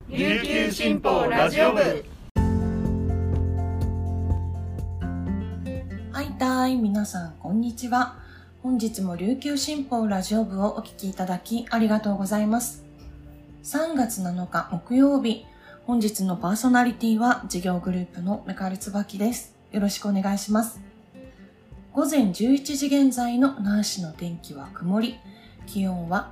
琉球新報ラジオ部。 皆さんこんにちは。本日も琉球新報ラジオ部をお聞きいただきありがとうございます。3月7日木曜日、本日のパーソナリティは事業グループのメカルツバキです。よろしくお願いします。午前11時現在の那覇市の天気は曇り、気温は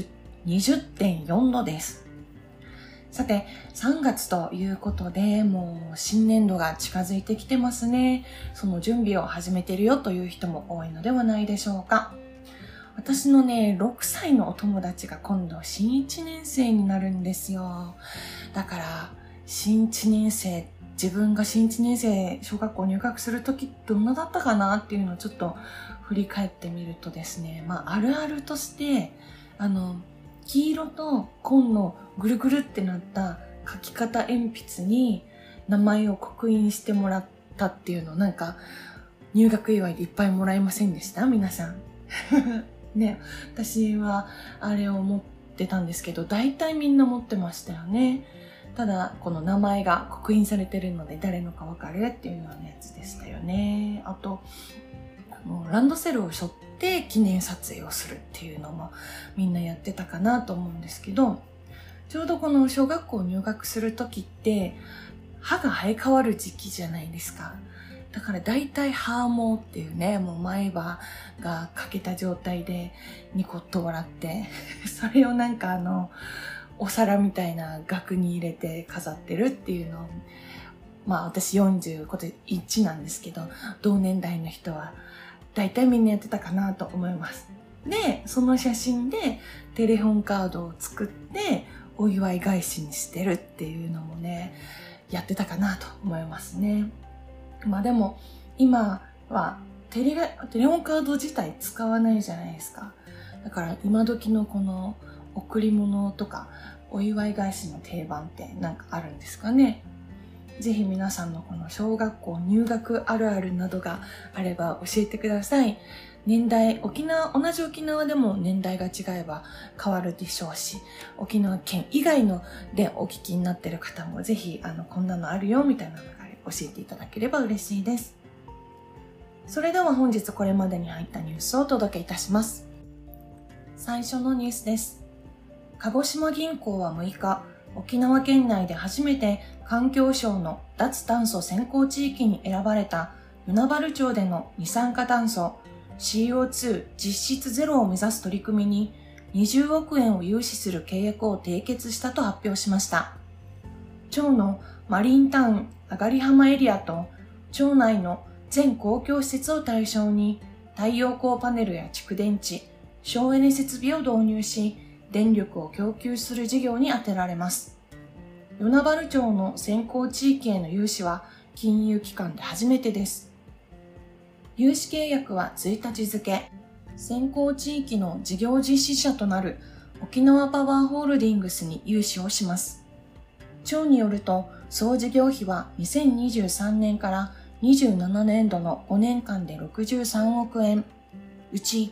20.4 度です。さて、3月ということで、もう新年度が近づいてきてますね。その準備を始めてるよという人も多いのではないでしょうか。私のね、6歳のお友達が今度新1年生になるんですよ。だから、新1年生、自分が新1年生、小学校入学するときどんなだったかなっていうのをちょっと振り返ってみるとですね、あるあるとして、黄色と紺のぐるぐるってなった書き方鉛筆に名前を刻印してもらったっていうのなんか入学祝いでいっぱいもらえませんでした皆さんね、私はあれを持ってたんですけど大体みんな持ってましたよね。ただこの名前が刻印されてるので誰のかわかるっていうようなやつでしたよね。あとランドセルを背負って記念撮影をするっていうのもみんなやってたかなと思うんですけど、ちょうどこの小学校入学する時って歯が生え変わる時期じゃないですか。だからだいたい歯毛っていうね、もう前歯が欠けた状態でニコッと笑ってそれをなんかお皿みたいな額に入れて飾ってるっていうのを私41なんですけど、同年代の人は大体みんなやってたかなと思います。で、その写真でテレホンカードを作ってお祝い返しにしてるっていうのもね、やってたかなと思いますね。でも今はテレホンカード自体使わないじゃないですか。だから今時のこの贈り物とかお祝い返しの定番ってなんかあるんですかね。ぜひ皆さんのこの小学校入学あるあるなどがあれば教えてください。年代、同じ沖縄でも年代が違えば変わるでしょうし、沖縄県以外のでお聞きになっている方もぜひこんなのあるよみたいなのが教えていただければ嬉しいです。それでは本日これまでに入ったニュースをお届けいたします。最初のニュースです。鹿児島銀行は6日、沖縄県内で初めて環境省の脱炭素先行地域に選ばれた与那原町での二酸化炭素 CO2 実質ゼロを目指す取り組みに20億円を融資する契約を締結したと発表しました。町のマリンタウン上り浜エリアと町内の全公共施設を対象に太陽光パネルや蓄電池、省エネ設備を導入し、電力を供給する事業に充てられます。与那原町の先行地域への融資は金融機関で初めてです。融資契約は1日付、先行地域の事業実施者となる沖縄パワーホールディングスに融資をします。町によると、総事業費は2023年から27年度の5年間で63億円、うち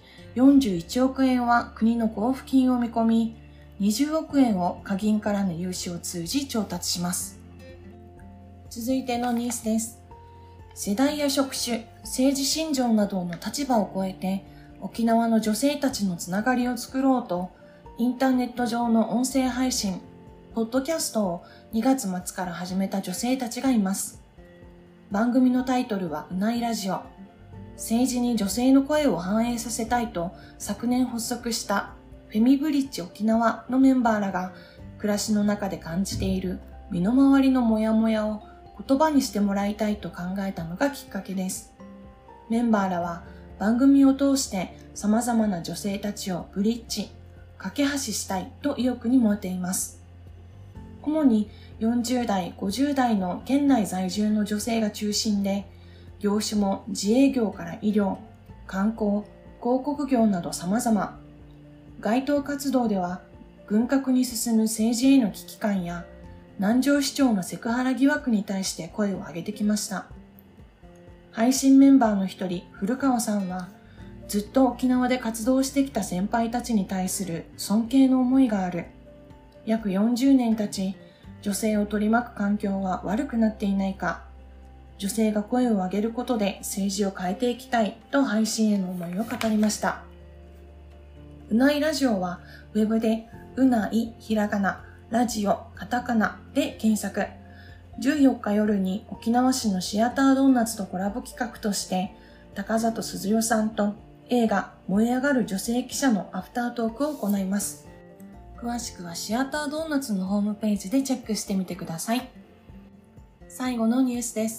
41億円は国の交付金を見込み、20億円を下銀からの融資を通じ調達します。続いてのニュースです。世代や職種、政治信条などの立場を超えて、沖縄の女性たちのつながりを作ろうと、インターネット上の音声配信、ポッドキャストを2月末から始めた女性たちがいます。番組のタイトルはうないラジオ。政治に女性の声を反映させたいと昨年発足したフェミブリッジ沖縄のメンバーらが暮らしの中で感じている身の回りのモヤモヤを言葉にしてもらいたいと考えたのがきっかけです。メンバーらは番組を通して様々な女性たちをブリッジ、架け橋したいと意欲に燃えています。主に40代、50代の県内在住の女性が中心で、業種も自営業から医療、観光、広告業など様々。街頭活動では、軍拡に進む政治への危機感や、南城市長のセクハラ疑惑に対して声を上げてきました。配信メンバーの一人、古川さんは、ずっと沖縄で活動してきた先輩たちに対する尊敬の思いがある。約40年経ち、 女性を取り巻く環境は悪くなっていないか、女性が声を上げることで政治を変えていきたいと配信への思いを語りました。うないラジオはウェブでうないひらがな、ラジオカタカナで検索。14日夜に沖縄市のシアタードーナツとコラボ企画として高里鈴代さんと映画燃え上がる女性記者のアフタートークを行います。詳しくはシアタードーナツのホームページでチェックしてみてください。最後のニュースです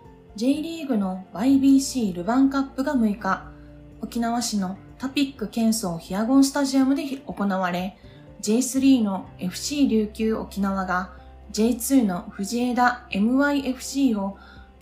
。J リーグの YBC ルヴァンカップが6日、沖縄市のタピック県総ヒアゴンスタジアムで行われ、J3 の FC 琉球沖縄が J2 の藤枝 MYFC を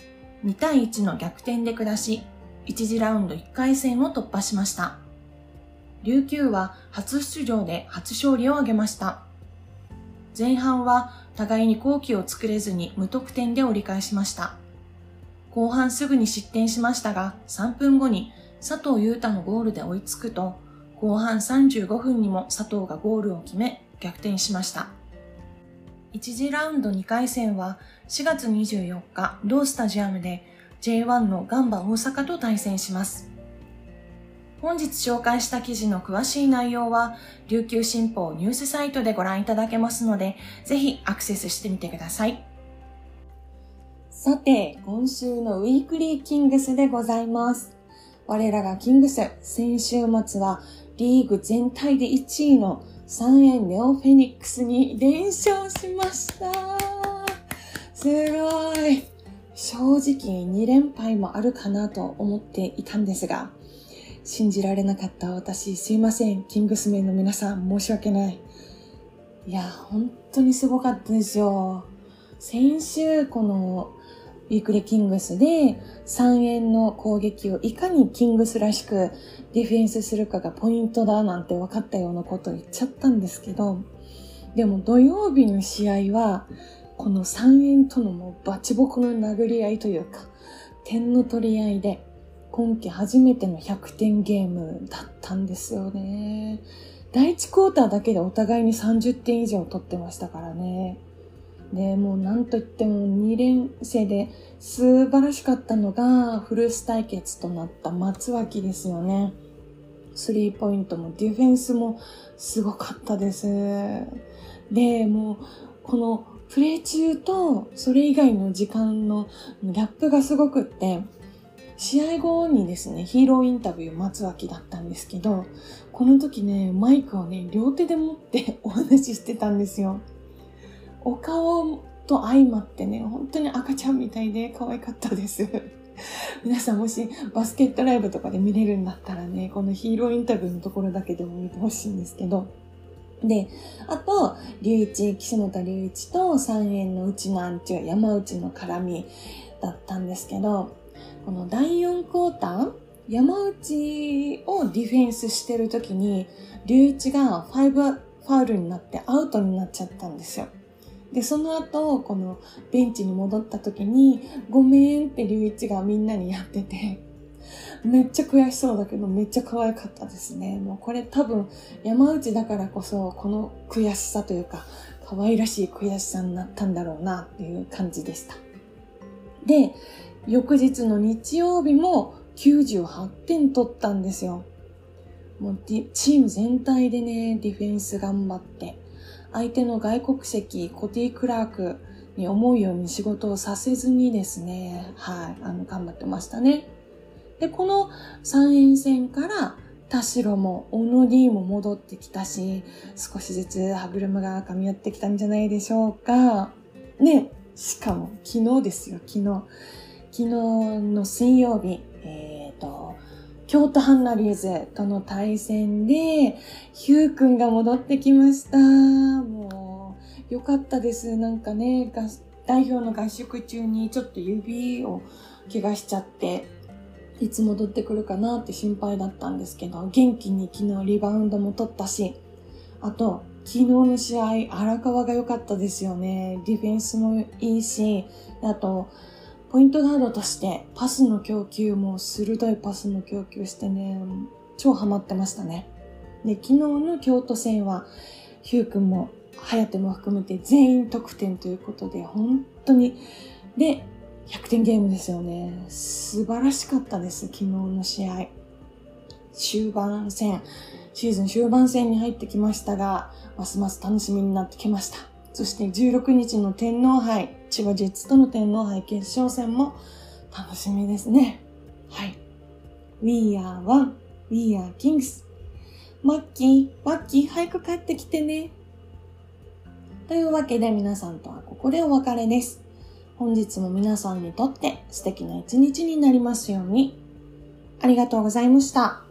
2対1の逆転で下し、1次ラウンド1回戦を突破しました。琉球は初出場で初勝利を挙げました。前半は互いに好機を作れずに無得点で折り返しました。後半すぐに失点しましたが、3分後に佐藤優太のゴールで追いつくと、後半35分にも佐藤がゴールを決め逆転しました。1次ラウンド2回戦は4月24日同スタジアムで J1 のガンバ大阪と対戦します。本日紹介した記事の詳しい内容は琉球新報ニュースサイトでご覧いただけますので、ぜひアクセスしてみてください。さて、今週のウィークリーキングスでございます。我らがキングス、先週末はリーグ全体で1位の三円ネオフェニックスに連勝しました。すごい。正直2連敗もあるかなと思っていたんですが、信じられなかった私、すいません。キングスメンの皆さん、申し訳ない。いや、本当にすごかったですよ。先週、このウィークリーキングスで3円の攻撃をいかにキングスらしくディフェンスするかがポイントだなんて分かったようなことを言っちゃったんですけど、でも土曜日の試合は、この3円とのもうバチボコの殴り合いというか、点の取り合いで、今季初めての100点ゲームだったんですよね。第1クォーターだけでお互いに30点以上取ってましたからね。で、もうなんといっても2連戦で素晴らしかったのがフルース対決となった松脇ですよね。スリーポイントもディフェンスもすごかったです。で、もうこのプレー中とそれ以外の時間のギャップがすごくって、試合後にですね、ヒーローインタビュー松脇だったんですけど、この時ね、マイクをね、両手で持ってお話ししてたんですよ。お顔と相まってね、本当に赤ちゃんみたいで可愛かったです。皆さんもしバスケットライブとかで見れるんだったらね、このヒーローインタビューのところだけでも見てほしいんですけど。で、あと、岸本隆一と三円の内なんちゅう山内の絡みだったんですけど、この第4クォーター、山内をディフェンスしてる時に、隆一が5ファウルになってアウトになっちゃったんですよ。で、その後、このベンチに戻った時に、ごめんって隆一がみんなにやってて、めっちゃ悔しそうだけど、めっちゃ可愛かったですね。もうこれ多分、山内だからこそ、この悔しさというか、可愛らしい悔しさになったんだろうなっていう感じでした。で、翌日の日曜日も98点取ったんですよ。もうチーム全体でね、ディフェンス頑張って、相手の外国籍コティ・クラークに思うように仕事をさせずにですね、頑張ってましたね。で、この3円戦から田代も小野 D も戻ってきたし、少しずつ歯車が噛み合ってきたんじゃないでしょうか。ね、しかも昨日ですよ、昨日の水曜日、京都ハンナリーズとの対戦で、ヒュー君が戻ってきました。もう、よかったです。なんかね、代表の合宿中にちょっと指を怪我しちゃって、いつ戻ってくるかなって心配だったんですけど、元気に昨日リバウンドも取ったし、あと、昨日の試合、荒川が良かったですよね。ディフェンスもいいし、あと、ポイントガードとしてパスの供給も鋭いパスの供給してね、超ハマってましたね。で、昨日の京都戦はヒュー君も颯も含めて全員得点ということで、本当に、で、100点ゲームですよね。素晴らしかったです、昨日の試合。シーズン終盤戦に入ってきましたが、ますます楽しみになってきました。そして16日の天皇杯、千葉ジェッツとの天皇杯決勝戦も楽しみですね。はい。We are one, we are kings. マッキー、早く帰ってきてね。というわけで皆さんとはここでお別れです。本日も皆さんにとって素敵な一日になりますように。ありがとうございました。